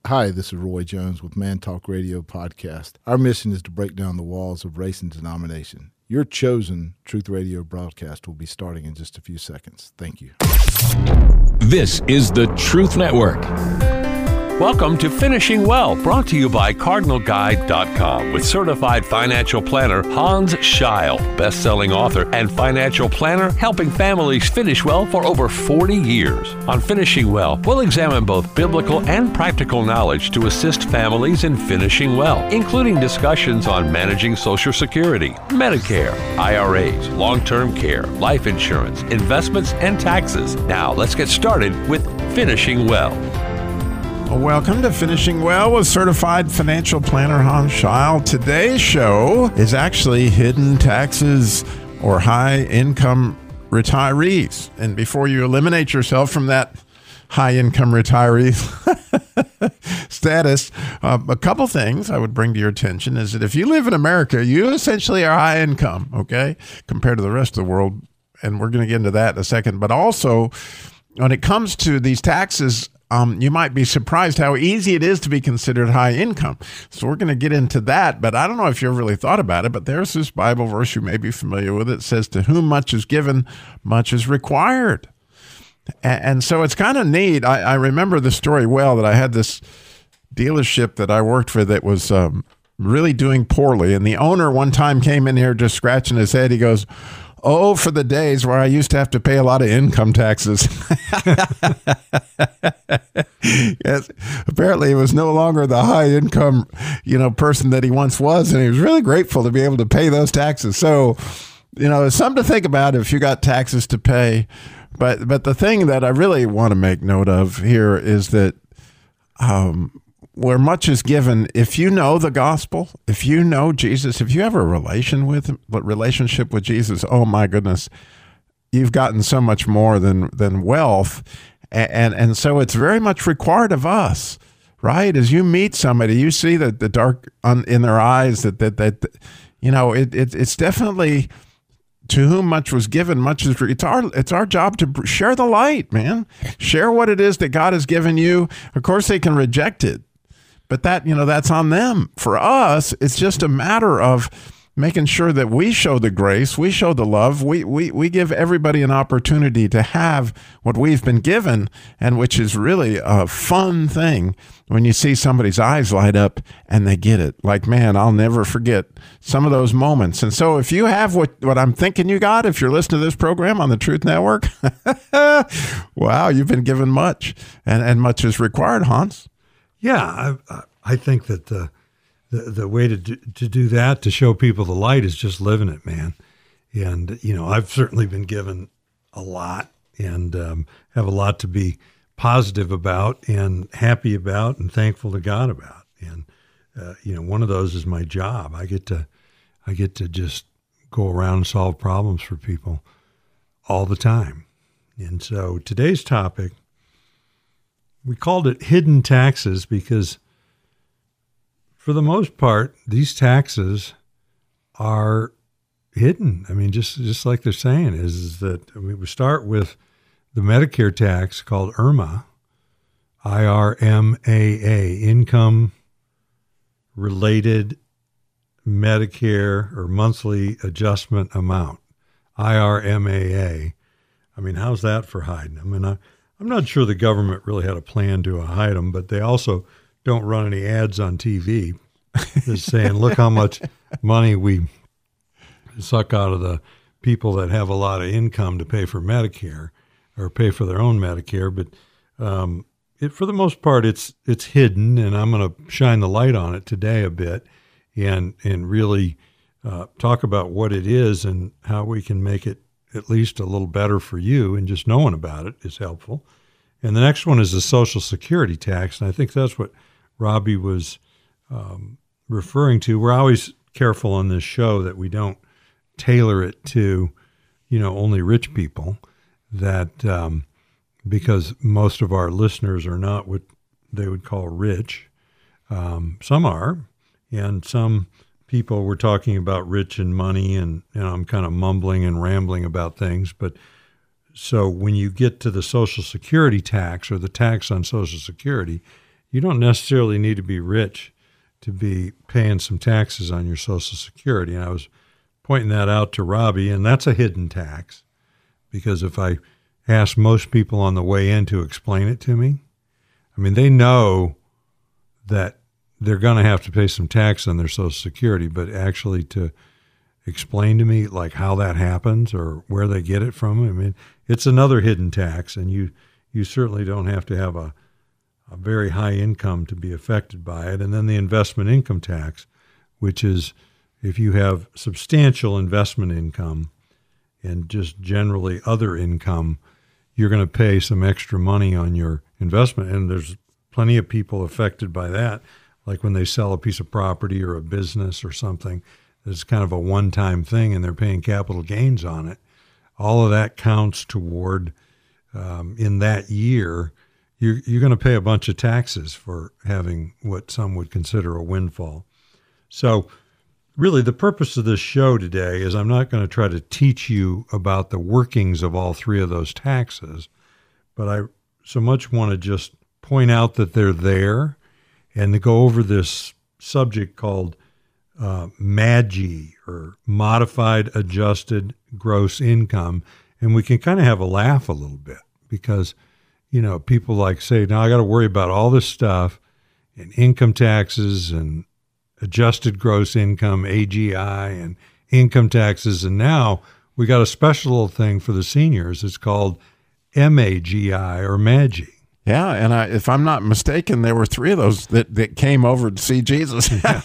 Hi, this is Roy Jones with Man Talk Radio Podcast. Our mission is to break down the walls of race and denomination. Your chosen Truth Radio broadcast will be starting in just a few seconds. Thank you. This is the Truth Network. Welcome to Finishing Well, brought to you by CardinalGuide.com with certified financial planner Hans Scheil, best-selling author and financial planner helping families finish well for over 40 years. On Finishing Well, we'll examine both biblical and practical knowledge to assist families in finishing well, including discussions on managing Social Security, Medicare, IRAs, long-term care, life insurance, investments, and taxes. Now, let's get started with Finishing Well. Welcome to Finishing Well with certified financial planner Hans Scheil. Today's show is actually hidden taxes or high income retirees. And before you eliminate yourself from that high income retiree status, a couple things I would bring to your attention is that if you live in America, you essentially are high income, okay, compared to the rest of the world. And we're going to get into that in a second. But also, when it comes to these taxes, you might be surprised how easy it is to be considered high income. So we're going to get into that, but I don't know if you've really thought about it, but there's this Bible verse you may be familiar with. It says, to whom much is given, much is required. And so it's kind of neat. I remember the story well that I had this dealership that I worked for that was really doing poorly. And the owner one time came in here just scratching his head. He goes, "Oh, for the days where I used to have to pay a lot of income taxes." Yes, apparently he was no longer the high income, person that he once was, and he was really grateful to be able to pay those taxes. So, it's something to think about if you got taxes to pay. But the thing that I really want to make note of here is that where much is given, if you know the gospel, if you know Jesus, if you have a relationship with Jesus, oh my goodness, you've gotten so much more than wealth. And so it's very much required of us, right? As you meet somebody, you see the dark in their eyes it's definitely to whom much was given, much is it's our job to share the light, man. Share what it is that God has given you. Of course, they can reject it, but that's on them. For us, it's just a matter of making sure that we show the grace, we show the love, we give everybody an opportunity to have what we've been given, and which is really a fun thing when you see somebody's eyes light up and they get it. Like, man, I'll never forget some of those moments. And so if you have what I'm thinking you got, if you're listening to this program on the Truth Network, wow, you've been given much, and much is required, Hans. Yeah, I think that the way to do that, to show people the light, is just living it, man. And, I've certainly been given a lot and have a lot to be positive about and happy about and thankful to God about. And, one of those is my job. I get to just go around and solve problems for people all the time. And so today's topic, we called it hidden taxes because for the most part, these taxes are hidden. I mean, just like they're saying is that we start with the Medicare tax called IRMAA, IRMAA, Income Related Medicare or Monthly Adjustment Amount, IRMAA. I mean, how's that for hiding? I mean, I'm not sure the government really had a plan to hide them, but they also don't run any ads on TV just saying, look how much money we suck out of the people that have a lot of income to pay for Medicare or pay for their own Medicare. But for the most part, it's hidden, and I'm going to shine the light on it today a bit and really talk about what it is and how we can make it at least a little better for you, and just knowing about it is helpful. And the next one is the Social Security tax, and I think that's what Robbie was referring to. We're always careful on this show that we don't tailor it to, only rich people, that because most of our listeners are not what they would call rich. Some are, and some people were talking about rich and money, and I'm kind of mumbling and rambling about things. But so when you get to the Social Security tax or the tax on Social Security, you don't necessarily need to be rich to be paying some taxes on your Social Security. And I was pointing that out to Robbie, and that's a hidden tax, because if I ask most people on the way in to explain it to me, I mean, they know that they're going to have to pay some tax on their Social Security, but actually to explain to me like how that happens or where they get it from, I mean, it's another hidden tax, and you certainly don't have to have a very high income to be affected by it. And then the investment income tax, which is if you have substantial investment income and just generally other income, you're going to pay some extra money on your investment. And there's plenty of people affected by that, like when they sell a piece of property or a business or something. It's kind of a one-time thing, and they're paying capital gains on it. All of that counts toward, in that year, you're going to pay a bunch of taxes for having what some would consider a windfall. So really the purpose of this show today is I'm not going to try to teach you about the workings of all three of those taxes, but I so much want to just point out that they're there and to go over this subject called MAGI, or Modified Adjusted Gross Income. And we can kind of have a laugh a little bit because, you know, people like say, now I got to worry about all this stuff and income taxes and adjusted gross income, AGI, and income taxes. And now we got a special little thing for the seniors. It's called MAGI or MAGI. Yeah, and if I'm not mistaken, there were three of those that came over to see Jesus. Yeah.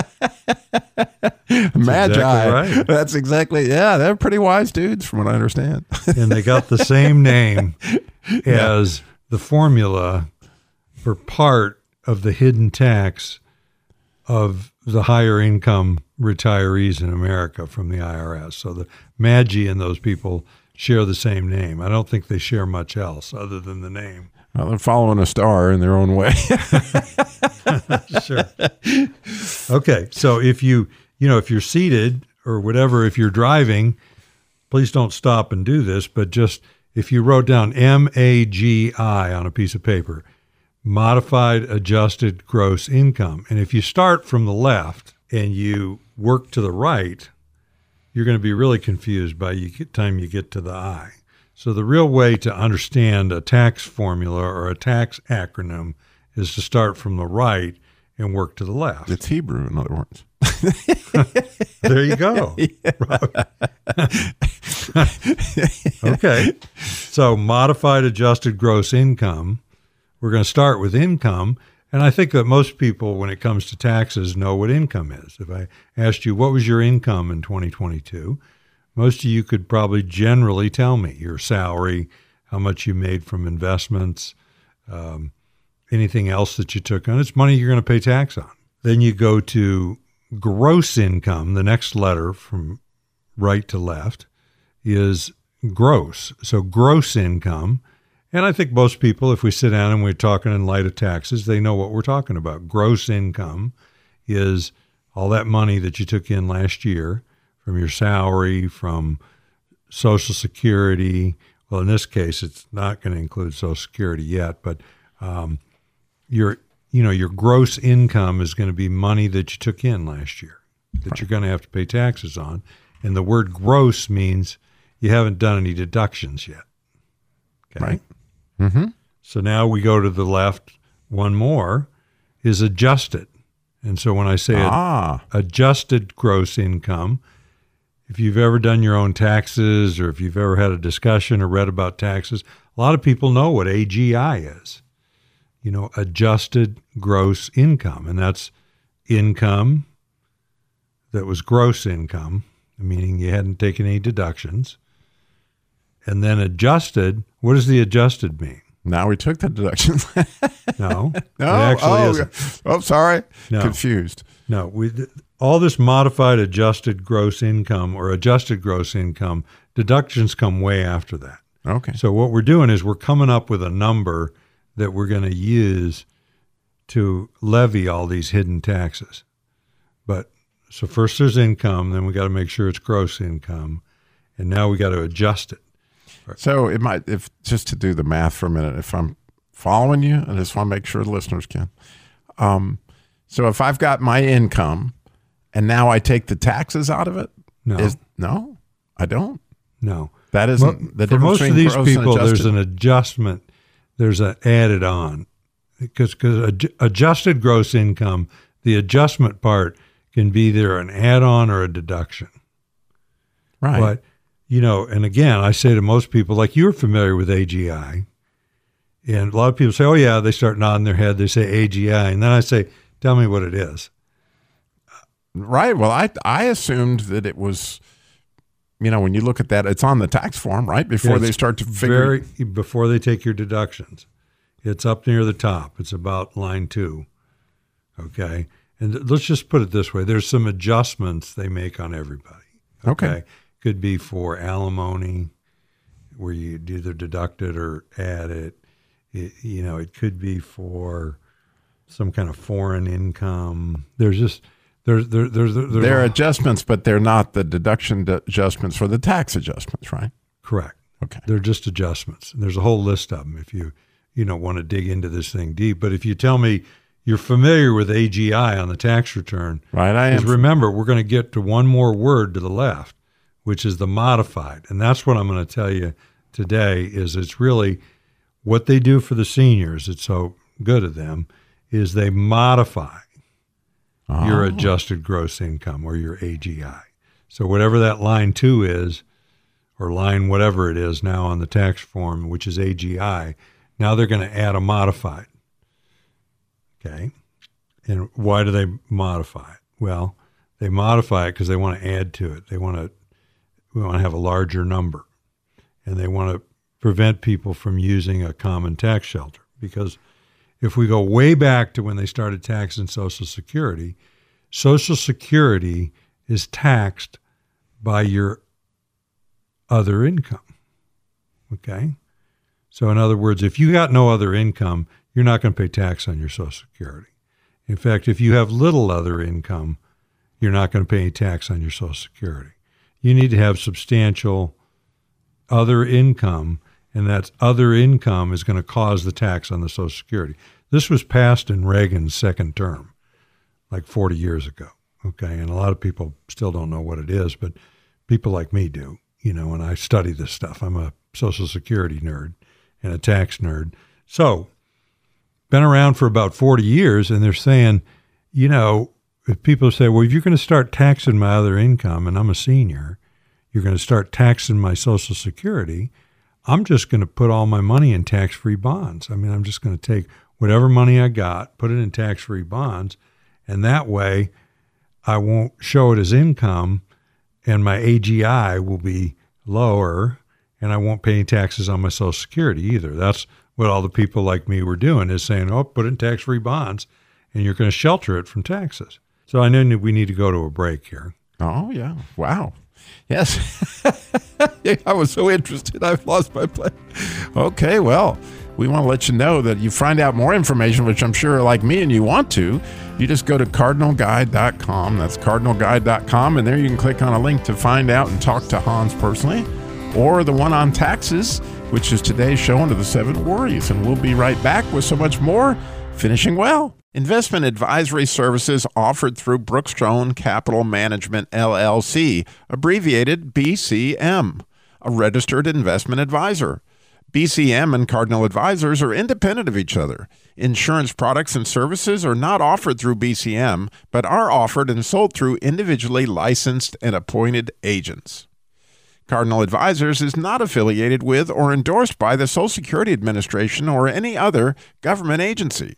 Magi. Exactly right. That's exactly, yeah, they're pretty wise dudes from what I understand. And they got the same name as the formula for part of the hidden tax of the higher income retirees in America from the IRS. So the MAGI and those people share the same name. I don't think they share much else other than the name. Well, they're following a star in their own way. Sure. Okay. So if if you're seated or whatever, if you're driving, please don't stop and do this, but just if you wrote down MAGI on a piece of paper, Modified Adjusted Gross Income. And if you start from the left and you work to the right, you're going to be really confused by the time you get to the I. So the real way to understand a tax formula or a tax acronym is to start from the right and work to the left. It's Hebrew, in other words. There you go. Okay. So modified adjusted gross income, we're going to start with income. And I think that most people, when it comes to taxes, know what income is. If I asked you, what was your income in 2022? Most of you could probably generally tell me your salary, how much you made from investments, anything else that you took on. It's money you're going to pay tax on. Then you go to gross income. The next letter from right to left is gross. So gross income. And I think most people, if we sit down and we're talking in light of taxes, they know what we're talking about. Gross income is all that money that you took in last year from your salary, from Social Security. Well, in this case, it's not going to include Social Security yet, but your gross income is going to be money that you took in last year that you're going to have to pay taxes on. And the word gross means you haven't done any deductions yet. Okay? Right. Mm-hmm. So now we go to the left. One more is adjusted. And so when I say adjusted gross income, if you've ever done your own taxes or if you've ever had a discussion or read about taxes, a lot of people know what AGI is. Adjusted gross income. And that's income that was gross income, meaning you hadn't taken any deductions. And then adjusted, what does the adjusted mean? Now we took the deductions. No. It actually isn't. Oh, sorry. No. Confused. No. All this modified adjusted gross income or adjusted gross income, deductions come way after that. Okay. So what we're doing is we're coming up with a number that we're going to use to levy all these hidden taxes. So first there's income, then we got to make sure it's gross income, and now we got to adjust it. So if just to do the math for a minute, if I'm following you? I just want to make sure the listeners can. So if I've got my income and now I take the taxes out of it, no, I don't. No. That isn't the for difference most of between these gross and people. adjusted. There's an adjustment. There's an added on because adjusted gross income, the adjustment part can be either an add-on or a deduction. Right. But, and again, I say to most people, like you're familiar with AGI, and a lot of people say, oh, yeah, they start nodding their head. They say AGI. And then I say, tell me what it is. Right. Well, I assumed that it was, when you look at that, it's on the tax form, right? Before they start to figure. Before they take your deductions. It's up near the top. It's about line 2. Okay. And let's just put it this way. There's some adjustments they make on everybody. Okay. Could be for alimony, where you either deduct it or add it. It could be for some kind of foreign income. There are adjustments, but they're not the deduction adjustments for the tax adjustments, right? Correct. Okay. They're just adjustments. There's a whole list of them if you want to dig into this thing deep. But if you tell me you're familiar with AGI on the tax return, right? I am. Remember, we're going to get to one more word to the left, which is the modified. And that's what I'm going to tell you today is it's really what they do for the seniors. It's so good of them is they modify your adjusted gross income or your AGI. So whatever that line 2 is, or line whatever it is now on the tax form, which is AGI, now they're going to add a modified. Okay. And why do they modify it? Well, they modify it because they want to add to it. We want to have a larger number, and they want to prevent people from using a common tax shelter. Because if we go way back to when they started taxing Social Security is taxed by your other income. Okay? So in other words, if you got no other income, you're not going to pay tax on your Social Security. In fact, if you have little other income, you're not going to pay any tax on your Social Security. You need to have substantial other income, and that other income is going to cause the tax on the Social Security. This was passed in Reagan's second term, like 40 years ago, okay? And a lot of people still don't know what it is, but people like me do, and I study this stuff. I'm a Social Security nerd and a tax nerd. So, been around for about 40 years, and they're saying, if people say, well, if you're going to start taxing my other income and I'm a senior, you're going to start taxing my Social Security, I'm just going to put all my money in tax-free bonds. I mean, I'm just going to take whatever money I got, put it in tax-free bonds, and that way I won't show it as income, and my AGI will be lower, and I won't pay any taxes on my Social Security either. That's what all the people like me were doing, is saying, oh, put it in tax-free bonds, and you're going to shelter it from taxes. So I know we need to go to a break here. Oh, yeah. Wow. Yes. I was so interested, I've lost my place. Okay, well, we want to let you know that you find out more information, which I'm sure, like me and you want to, you just go to cardinalguide.com. That's cardinalguide.com, and there you can click on a link to find out and talk to Hans personally, or the one on taxes, which is today's show under the 7 worries. And we'll be right back with so much more, finishing well. Investment advisory services offered through Brookstone Capital Management, LLC, abbreviated BCM, a registered investment advisor. BCM and Cardinal Advisors are independent of each other. Insurance products and services are not offered through BCM, but are offered and sold through individually licensed and appointed agents. Cardinal Advisors is not affiliated with or endorsed by the Social Security Administration or any other government agency.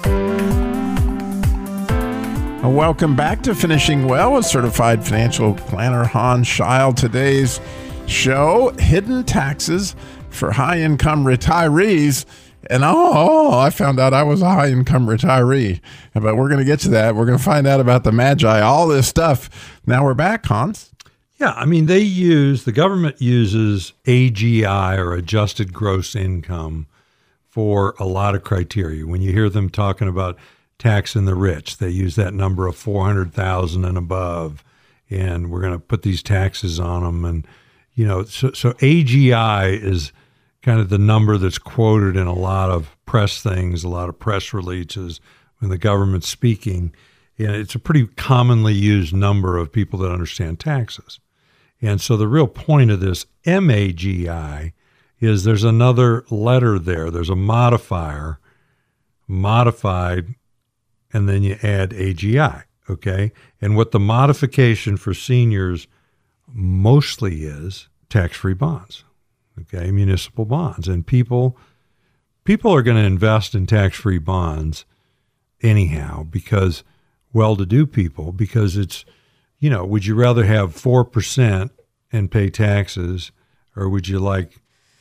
Welcome back to Finishing Well with certified financial planner Hans Scheil. Today's show, hidden taxes for high-income retirees. And I found out I was a high-income retiree. But we're going to get to that. We're going to find out about the Magi, all this stuff. Now we're back, Hans. Yeah, I mean, the government uses AGI, or adjusted gross income, for a lot of criteria. When you hear them talking about taxing the rich, they use that number of 400,000 and above, and we're going to put these taxes on them. And, so AGI is kind of the number that's quoted in a lot of press things, a lot of press releases when the government's speaking. And it's a pretty commonly used number of people that understand taxes. And so the real point of this MAGI is there's another letter there. There's a modifier, modified, and then you add AGI, okay? And what the modification for seniors mostly is tax-free bonds, okay, municipal bonds. And people are going to invest in tax-free bonds anyhow because well-to-do people, because it's, you know, would you rather have 4% and pay taxes, or would you like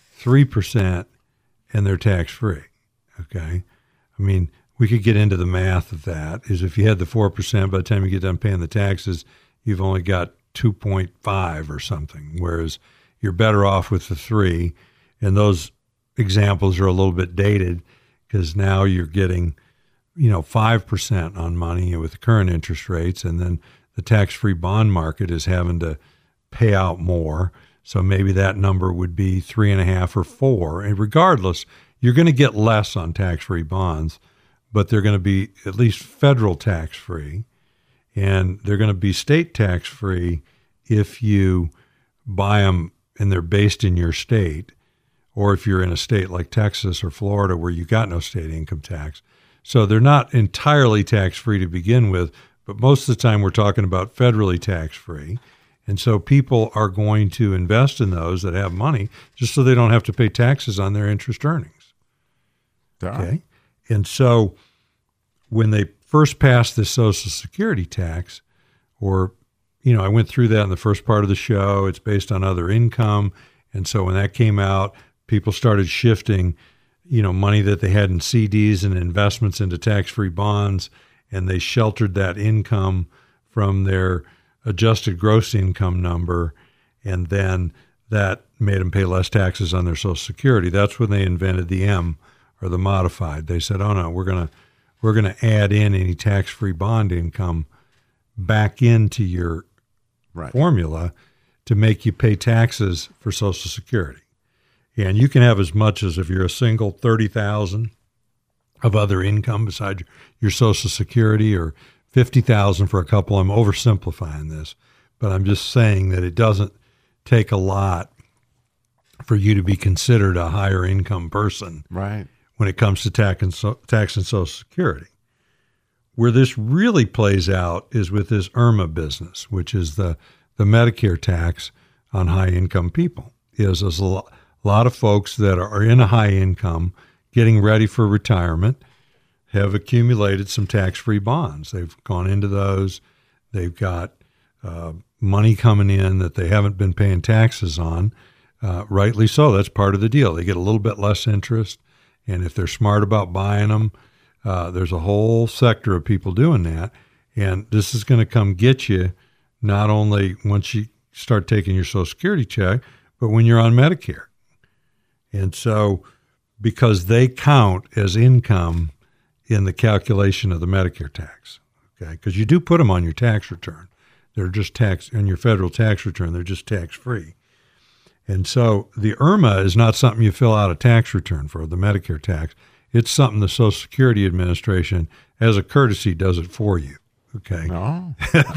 3% and they're tax-free, okay? I mean, we could get into the math of that, is if you had the 4%, by the time you get done paying the taxes, you've only got 2.5 or something, whereas you're better off with the 3. And those examples are a little bit dated because now you're getting, 5% on money with the current interest rates, and then the tax-free bond market is having to pay out more. So maybe that number would be 3.5 or 4. And regardless, you're going to get less on tax-free bonds, but they're going to be at least federal tax-free, and they're going to be state tax-free if you buy them and they're based in your state, or if you're in a state like Texas or Florida where you got no state income tax. So they're not entirely tax-free to begin with, but most of the time we're talking about federally tax-free. And so people are going to invest in those that have money just so they don't have to pay taxes on their interest earnings. Okay. And so when they first passed this Social Security tax, or, I went through that in the first part of the show, it's based on other income. And so when that came out, people started shifting, money that they had in CDs and investments into tax-free bonds, and they sheltered that income from their adjusted gross income number, and then that made them pay less taxes on their Social Security. That's when they invented the M, or the modified. They said, oh no, we're gonna add in any tax-free bond income back into your formula to make you pay taxes for Social Security. And you can have as much as, if you're a single, $30,000 of other income besides your Social Security, or $50,000 for a couple. I'm oversimplifying this, but I'm just saying that it doesn't take a lot for you to be considered a higher income person, right, when it comes to tax and Social Security. Where this really plays out is with this IRMA business, which is the Medicare tax on high income people. There's a lot of folks that are in a high income, getting ready for retirement, have accumulated some tax-free bonds. They've gone into those. They've got money coming in that they haven't been paying taxes on. Rightly so. That's part of the deal. They get a little bit less interest. And if they're smart about buying them, there's a whole sector of people doing that. And this is going to come get you not only once you start taking your Social Security check, but when you're on Medicare. And so, because they count as income in the calculation of the Medicare tax, okay? Because you do put them on your tax return. They're just on your federal tax return. They're just tax-free. And so the IRMA is not something you fill out a tax return for, the Medicare tax. It's something the Social Security Administration, as a courtesy, does it for you. Okay. No.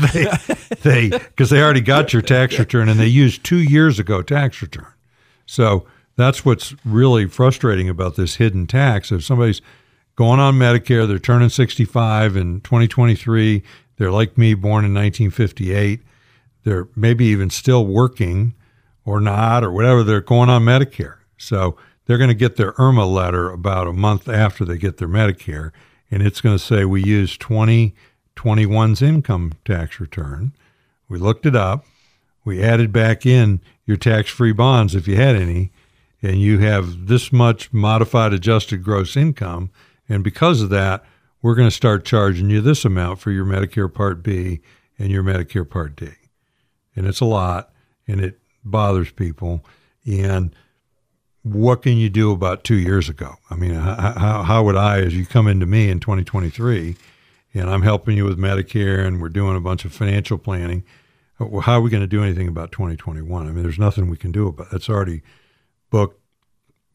Because they already got your tax return, and they used 2 years ago tax return. So that's what's really frustrating about this hidden tax. If somebody's going on Medicare, they're turning 65 in 2023, they're like me, born in 1958, they're maybe even still working or not, or whatever, they're going on Medicare. So they're going to get their IRMA letter about a month after they get their Medicare, and it's going to say, we used 2021's income tax return. We looked it up. We added back in your tax-free bonds, if you had any, and you have this much modified adjusted gross income, and because of that, we're going to start charging you this amount for your Medicare Part B and your Medicare Part D. And it's a lot, and it bothers people. And what can you do about 2 years ago? I mean, how would I, as you come into me in 2023, and I'm helping you with Medicare, and we're doing a bunch of financial planning, how are we going to do anything about 2021? I mean, there's nothing we can do about it. It's already booked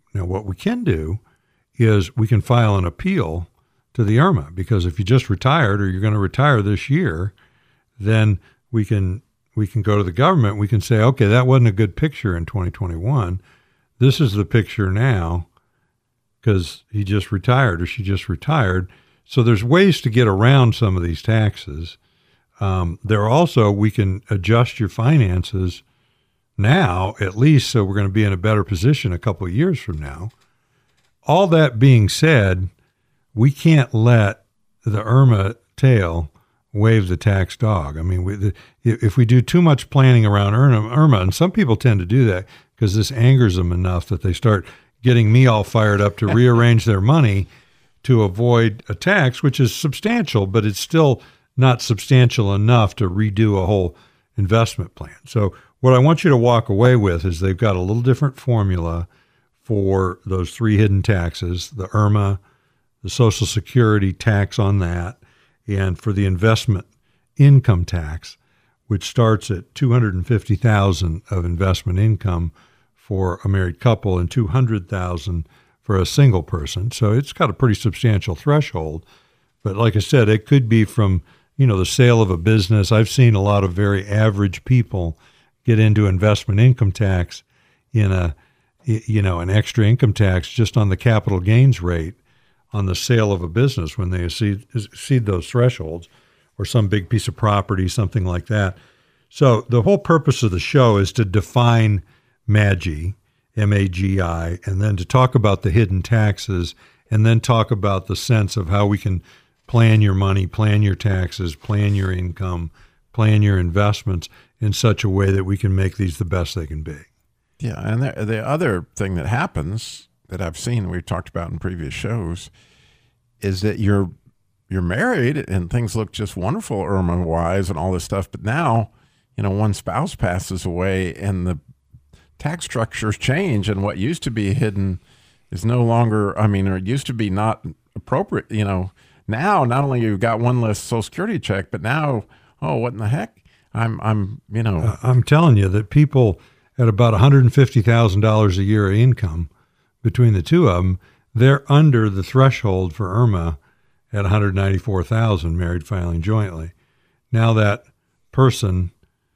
Now, what we can do is we can file an appeal to the IRMA, because if you just retired or you're going to retire this year, then we can go to the government. We can say, okay, that wasn't a good picture in 2021. This is the picture now because he just retired or she just retired. So there's ways to get around some of these taxes. There are also, we can adjust your finances now, at least, so we're going to be in a better position a couple of years from now. All that being said, we can't let the IRMA tail wave the tax dog. I mean, if we do too much planning around IRMA, and some people tend to do that because this angers them enough that they start getting me all fired up to rearrange their money to avoid a tax, which is substantial, but it's still not substantial enough to redo a whole investment plan. So what I want you to walk away with is they've got a little different formula for those three hidden taxes, the IRMA, the Social Security tax on that, and for the investment income tax, which starts at $250,000 of investment income for a married couple and $200,000 for a single person. So it's got a pretty substantial threshold. But like I said, it could be from, the sale of a business. I've seen a lot of very average people get into investment income tax in an extra income tax just on the capital gains rate on the sale of a business when they exceed those thresholds, or some big piece of property, something like that. So the whole purpose of the show is to define MAGI, M-A-G-I, and then to talk about the hidden taxes, and then talk about the sense of how we can plan your money, plan your taxes, plan your income, plan your investments in such a way that we can make these the best they can be. Yeah, and the other thing that happens that I've seen, we've talked about in previous shows, is that you're married and things look just wonderful IRMA-wise and all this stuff, but now, one spouse passes away and the tax structures change, and what used to be hidden is no longer, or it used to be not appropriate, Now, not only you've got one less Social Security check, but now, what in the heck? I'm telling you that people at about $150,000 a year of income between the two of them, they're under the threshold for IRMA at $194,000 married filing jointly. Now that person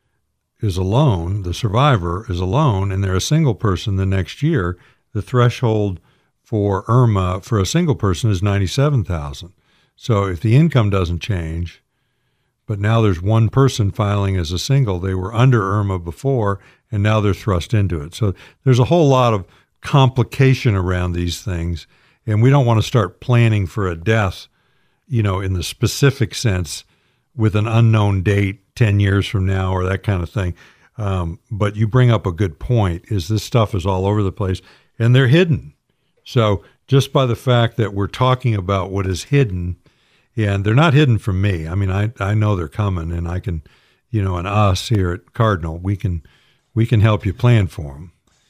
is alone, the survivor is alone, and they're a single person the next year, the threshold for IRMA for a single person is $97,000. So if the income doesn't change, but now there's one person filing as a single, they were under IRMA before, and now they're thrust into it. So there's a whole lot of complication around these things, and we don't want to start planning for a death, in the specific sense with an unknown date 10 years from now or that kind of thing. But you bring up a good point, is this stuff is all over the place, and they're hidden. So just by the fact that we're talking about what is hidden, and they're not hidden from me. I know they're coming, and I can, and us here at Cardinal, we can help you plan for them.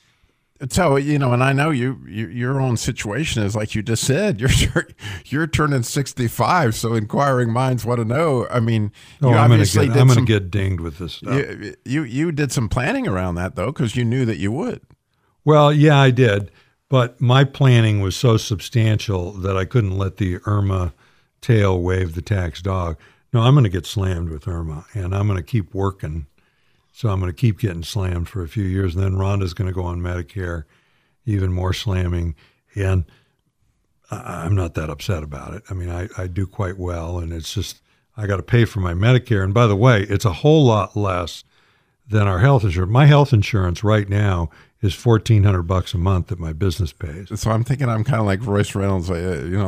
So, and I know your own situation is like you just said, you're turning 65. So inquiring minds want to know. I'm going to get dinged with this stuff. You did some planning around that though, because you knew that you would. Well, yeah, I did. But my planning was so substantial that I couldn't let the IRMA tail wave the tax dog. No, I'm going to get slammed with IRMA, and I'm going to keep working. So I'm going to keep getting slammed for a few years. And then Rhonda's going to go on Medicare, even more slamming. And I'm not that upset about it. I do quite well. And it's just, I got to pay for my Medicare. And by the way, it's a whole lot less than our health insurance. My health insurance right now is $1,400 a month that my business pays. So I'm thinking I'm kind of like Royce Reynolds, for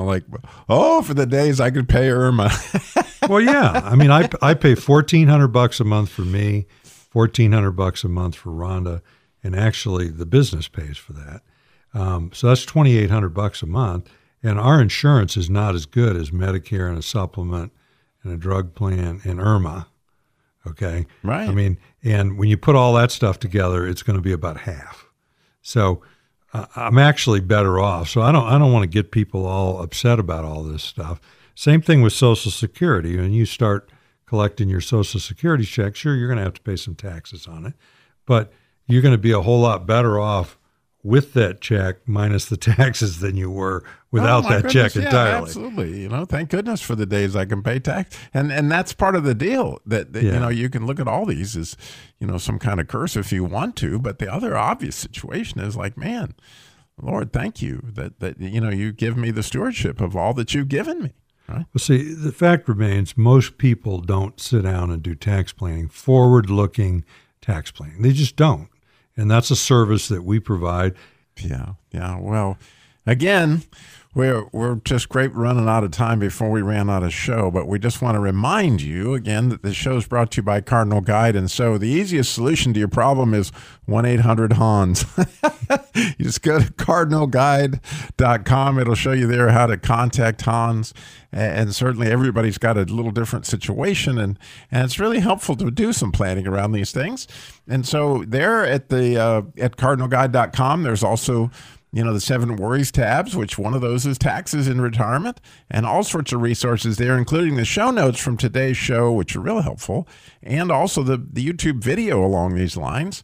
the days I could pay IRMA. Well, yeah. I pay $1,400 a month for me, $1,400 a month for Rhonda, and actually the business pays for that. So that's $2,800 a month, and our insurance is not as good as Medicare and a supplement and a drug plan and IRMA. Okay, right. And when you put all that stuff together, it's going to be about half. So I'm actually better off. So I don't want to get people all upset about all this stuff. Same thing with Social Security. When you start collecting your Social Security check, sure, you're going to have to pay some taxes on it, but you're going to be a whole lot better off with that check minus the taxes than you were without that check entirely. Absolutely. Thank goodness for the days I can pay tax. And that's part of the deal that you can look at all these as, some kind of curse if you want to. But the other obvious situation is like, man, Lord, thank you that you give me the stewardship of all that you've given me. Right? Well, see, the fact remains most people don't sit down and do tax planning, forward-looking tax planning. They just don't. And that's a service that we provide. Yeah. Well, again, we're just running out of time before we ran out of show, but we just want to remind you again that the show is brought to you by Cardinal Guide. And so the easiest solution to your problem is 1-800-HANS. You just go to cardinalguide.com. It'll show you there how to contact Hans. And certainly everybody's got a little different situation, and it's really helpful to do some planning around these things. And so there at cardinalguide.com, there's also the 7 Worries tabs, which one of those is taxes in retirement, and all sorts of resources there, including the show notes from today's show, which are real helpful, and also the YouTube video along these lines.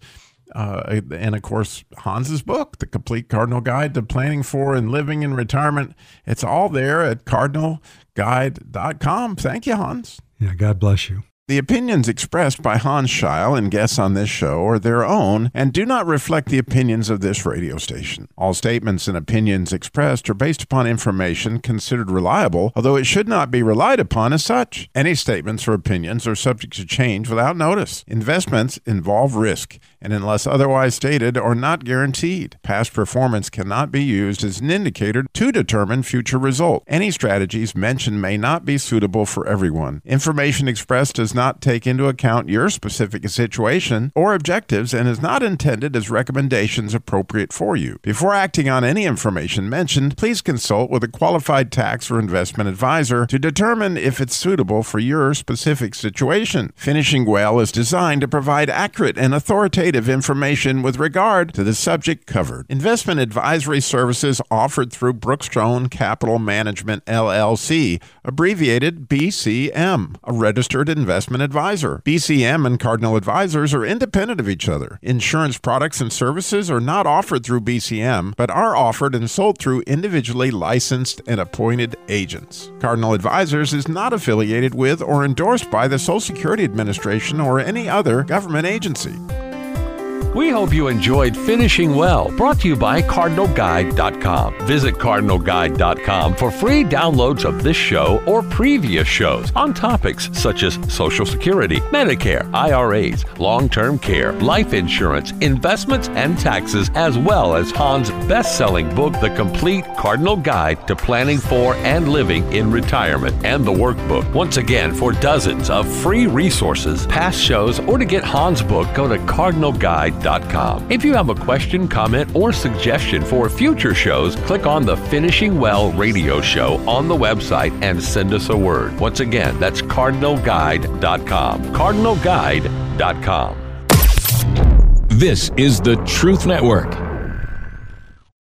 And of course, Hans's book, The Complete Cardinal Guide to Planning for and Living in Retirement. It's all there at cardinalguide.com. Thank you, Hans. Yeah, God bless you. The opinions expressed by Hans Scheil and guests on this show are their own and do not reflect the opinions of this radio station. All statements and opinions expressed are based upon information considered reliable, although it should not be relied upon as such. Any statements or opinions are subject to change without notice. Investments involve risk, and unless otherwise stated, are not guaranteed. Past performance cannot be used as an indicator to determine future results. Any strategies mentioned may not be suitable for everyone. Information expressed does not take into account your specific situation or objectives and is not intended as recommendations appropriate for you. Before acting on any information mentioned, please consult with a qualified tax or investment advisor to determine if it's suitable for your specific situation. Finishing Well is designed to provide accurate and authoritative information with regard to the subject covered. Investment advisory services offered through Brookstone Capital Management, LLC, abbreviated BCM, a registered investment advisor. BCM and Cardinal Advisors are independent of each other. Insurance products and services are not offered through BCM, but are offered and sold through individually licensed and appointed agents. Cardinal Advisors is not affiliated with or endorsed by the Social Security Administration or any other government agency. We hope you enjoyed Finishing Well, brought to you by CardinalGuide.com. Visit CardinalGuide.com for free downloads of this show or previous shows on topics such as Social Security, Medicare, IRAs, long-term care, life insurance, investments, and taxes, as well as Hans' best-selling book, The Complete Cardinal Guide to Planning for and Living in Retirement, and the workbook. Once again, for dozens of free resources, past shows, or to get Hans' book, go to CardinalGuide.com. If you have a question, comment, or suggestion for future shows, click on the Finishing Well radio show on the website and send us a word. Once again, that's CardinalGuide.com. CardinalGuide.com. This is the Truth Network.